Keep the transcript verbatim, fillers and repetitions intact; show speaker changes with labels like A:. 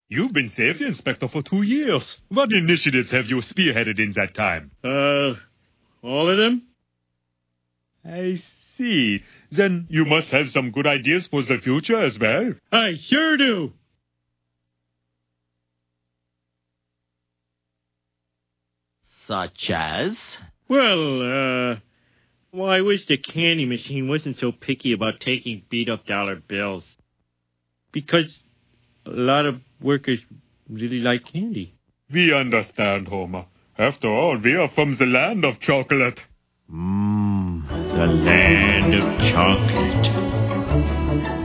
A: You've been safety inspector for two years. What initiatives have you spearheaded in that time?
B: Uh, all of them?
A: I see. Then you must have some good ideas for the future as well.
B: I sure do.
C: Such as?
B: Well, uh, well, I wish the candy machine wasn't so picky about taking beat-up dollar bills. Because a lot of workers really like candy.
A: We understand, Homer. After all, we are from the land of chocolate.
B: Mmm, the land of chocolate.